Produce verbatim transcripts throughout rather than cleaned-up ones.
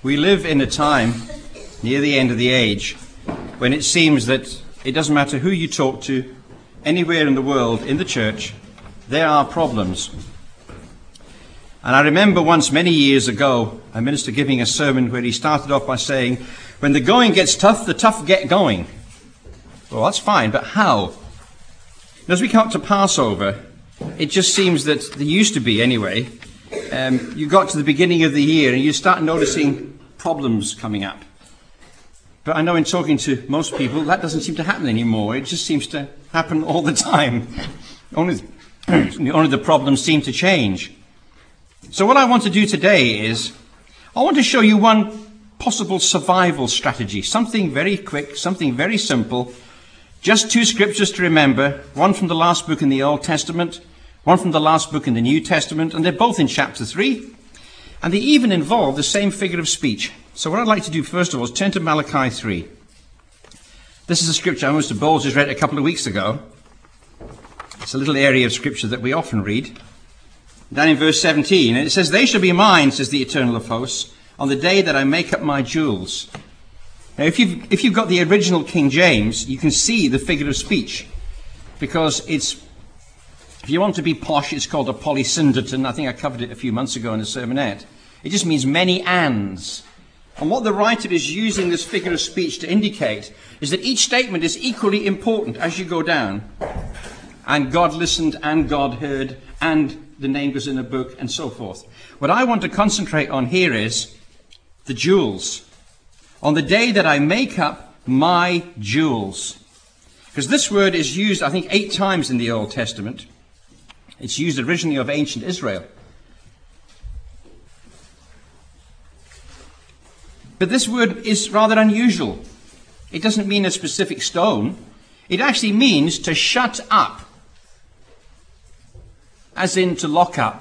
We live in a time near the end of the age when it seems that it doesn't matter who you talk to, anywhere in the world, in the church, there are problems. And I remember once, many years ago, a minister giving a sermon where he started off by saying, when the going gets tough, the tough get going. Well, that's fine, but how? And as we come up to Passover, it just seems that there used to be, anyway, um, you got to the beginning of the year and you start noticing problems coming up. But I know in talking to most people, that doesn't seem to happen anymore. It just seems to happen all the time. Only, only the problems seem to change. So what I want to do today is, I want to show you one possible survival strategy. Something very quick, something very simple. Just two scriptures to remember. One from the last book in the Old Testament, one from the last book in the New Testament, and they're both in chapter three. And they even involve the same figure of speech. So what I'd like to do first of all is turn to Malachi three. This is a scripture Mister Bowles just read a couple of weeks ago. It's a little area of scripture that we often read. Down in verse seventeen, and it says, "They shall be mine, says the Eternal of hosts, on the day that I make up my jewels." Now, if you've, if you've got the original King James, you can see the figure of speech. Because it's, if you want to be posh, it's called a polysyndeton. I think I covered it a few months ago in a sermonette. It just means many ands. And what the writer is using this figure of speech to indicate is that each statement is equally important as you go down. And God listened, and God heard, and the name goes in a book, and so forth. What I want to concentrate on here is the jewels. On the day that I make up my jewels. Because this word is used, I think, eight times in the Old Testament. It's used originally of ancient Israel. But this word is rather unusual. It doesn't mean a specific stone. It actually means to shut up, as in to lock up.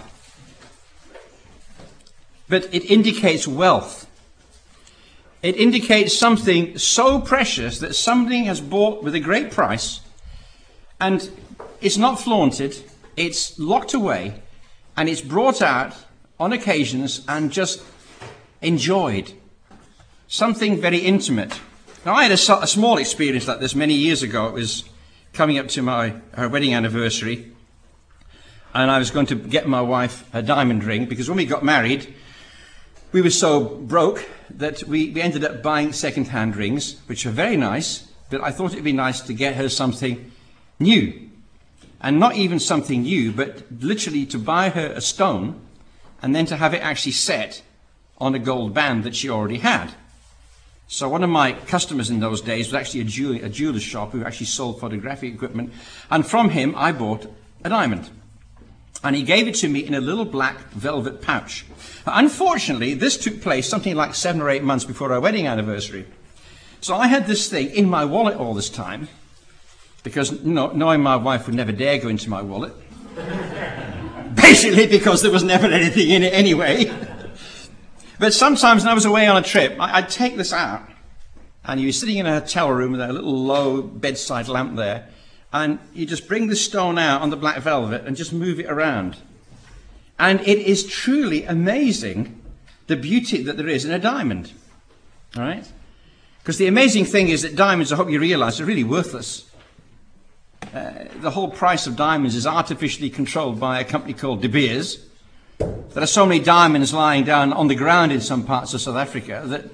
But it indicates wealth. It indicates something so precious that something has bought with a great price, and it's not flaunted, it's locked away, and it's brought out on occasions and just enjoyed. Something very intimate. Now, I had a, a small experience like this many years ago. It was coming up to my our wedding anniversary, and I was going to get my wife a diamond ring, because when we got married, we were so broke that we, we ended up buying second-hand rings, which are very nice, but I thought it'd be nice to get her something new. And not even something new, but literally to buy her a stone, and then to have it actually set on a gold band that she already had. So one of my customers in those days was actually a, jeweler, a jeweler's shop who actually sold photographic equipment. And from him, I bought a diamond. And he gave it to me in a little black velvet pouch. Unfortunately, this took place something like seven or eight months before our wedding anniversary. So I had this thing in my wallet all this time, because you know, knowing my wife would never dare go into my wallet. Basically because there was never anything in it anyway. But sometimes when I was away on a trip, I'd take this out, and you were sitting in a hotel room with a little low bedside lamp there, and you just bring the stone out on the black velvet and just move it around. And it is truly amazing the beauty that there is in a diamond. All right? Because the amazing thing is that diamonds, I hope you realize, are really worthless. Uh, the whole price of diamonds is artificially controlled by a company called De Beers. There are so many diamonds lying down on the ground in some parts of South Africa that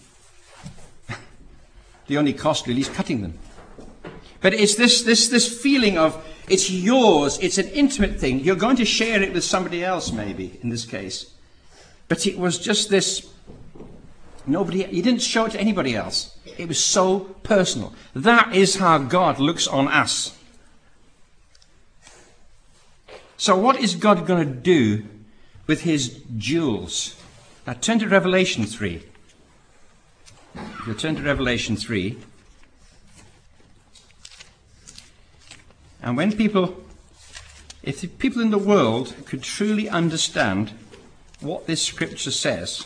the only cost really is cutting them. But it's this, this, this feeling of it's yours, it's an intimate thing. You're going to share it with somebody else, maybe, in this case. But it was just this, nobody, you didn't show it to anybody else. It was so personal. That is how God looks on us. So what is God going to do with his jewels? Now turn to Revelation three. You'll turn to Revelation three. And when people, if the people in the world could truly understand what this scripture says,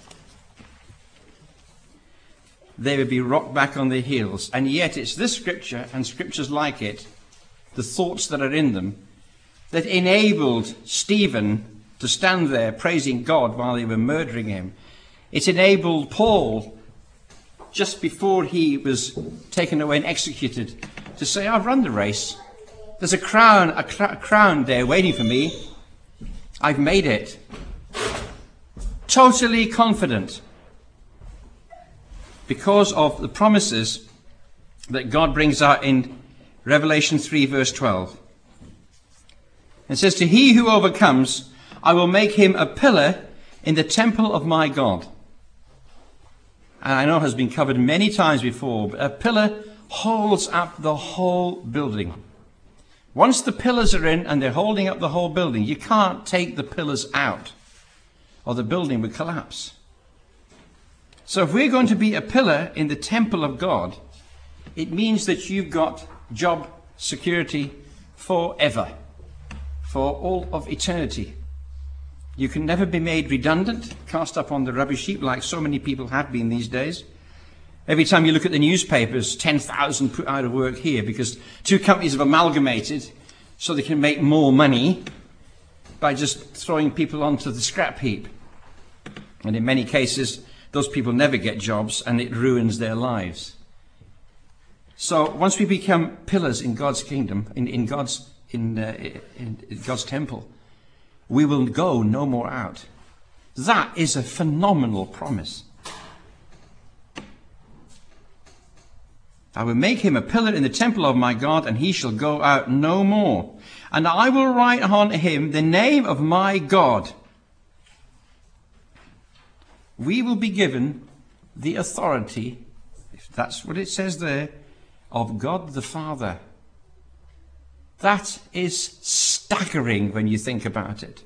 they would be rocked back on their heels. And yet it's this scripture and scriptures like it, the thoughts that are in them, that enabled Stephen to stand there praising God while they were murdering him. It enabled Paul, just before he was taken away and executed, to say, I've run the race. There's a crown, a, cr- a crown there waiting for me. I've made it. Totally confident. Because of the promises that God brings out in Revelation three, verse twelve. It says, to he who overcomes, I will make him a pillar in the temple of my God. And I know it has been covered many times before, but a pillar holds up the whole building. Once the pillars are in and they're holding up the whole building, you can't take the pillars out, or the building would collapse. So if we're going to be a pillar in the temple of God, it means that you've got job security forever, for all of eternity. You can never be made redundant, cast up on the rubbish heap like so many people have been these days. Every time you look at the newspapers, ten thousand put out of work here because two companies have amalgamated so they can make more money by just throwing people onto the scrap heap. And in many cases, those people never get jobs and it ruins their lives. So once we become pillars in God's kingdom, in, in God's in, uh, in, in God's temple, we will go no more out. That is a phenomenal promise. I will make him a pillar in the temple of my God, and he shall go out no more. And I will write on him the name of my God. We will be given the authority, if that's what it says there, of God the Father. That is staggering when you think about it.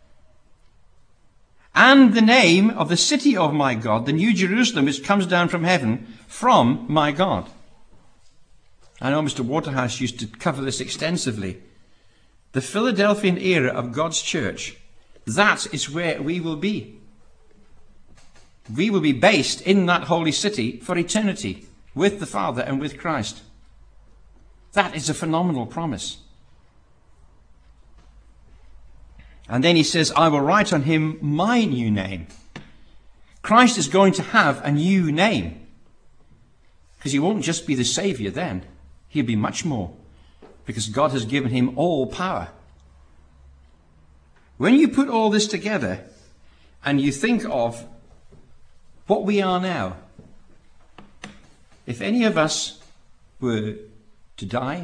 And the name of the city of my God, the New Jerusalem, which comes down from heaven from my God. I know Mister Waterhouse used to cover this extensively. The Philadelphian era of God's church, that is where we will be. We will be based in that holy city for eternity with the Father and with Christ. That is a phenomenal promise. And then he says, I will write on him my new name. Christ is going to have a new name. Because he won't just be the Saviour then. He'll be much more. Because God has given him all power. When you put all this together and you think of what we are now, if any of us were to die,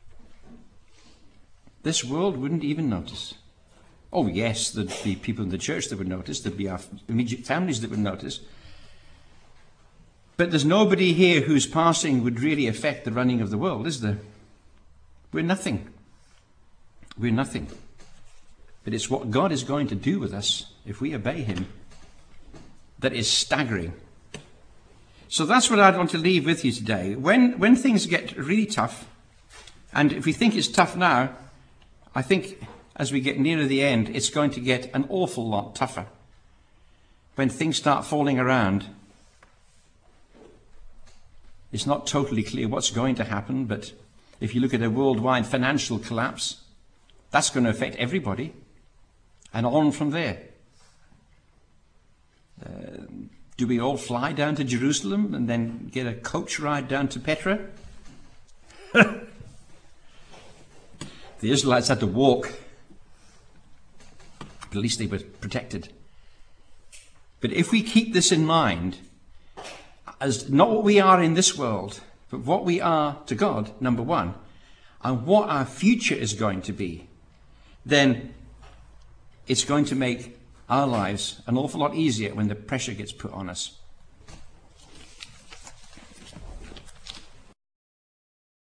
this world wouldn't even notice. Oh yes, there'd be people in the church that would notice, there'd be our immediate families that would notice. But there's nobody here whose passing would really affect the running of the world, is there? We're nothing. We're nothing. But it's what God is going to do with us if we obey him that is staggering. So that's what I'd want to leave with you today. When, when things get really tough, and if we think it's tough now, I think as we get nearer the end, it's going to get an awful lot tougher. When things start falling around, it's not totally clear what's going to happen, but if you look at a worldwide financial collapse, that's going to affect everybody, and on from there. Uh, do we all fly down to Jerusalem and then get a coach ride down to Petra? The Israelites had to walk. But at least they were protected. But if we keep this in mind, as not what we are in this world, but what we are to God, number one, and what our future is going to be, then it's going to make our lives an awful lot easier when the pressure gets put on us.